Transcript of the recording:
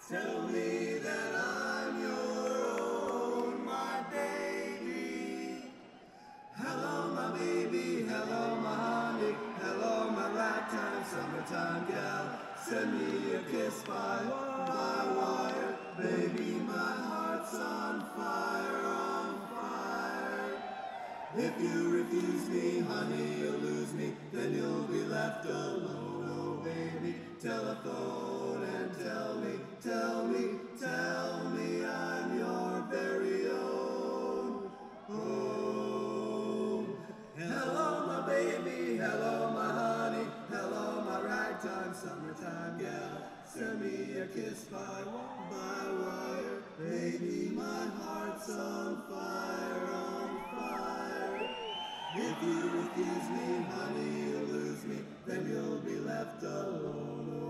Tell me that I'm your own, my baby. Hello, my baby. Hello, my honey. Hello, my ragtime summertime gal. Send me a kiss by wire. Baby, my heart's on fire, on fire. If you refuse me, honey, you'll lose me. Then you'll be left alone, oh baby. Telephone and tell me I'm your very own. Oh, hello, my baby. Hello, my honey. Hello, my ragtime summertime gal. Send me a kiss by wire. Baby, my heart's on fire, on fire. If you refuse me, honey, you'll lose me. Then you'll be left alone.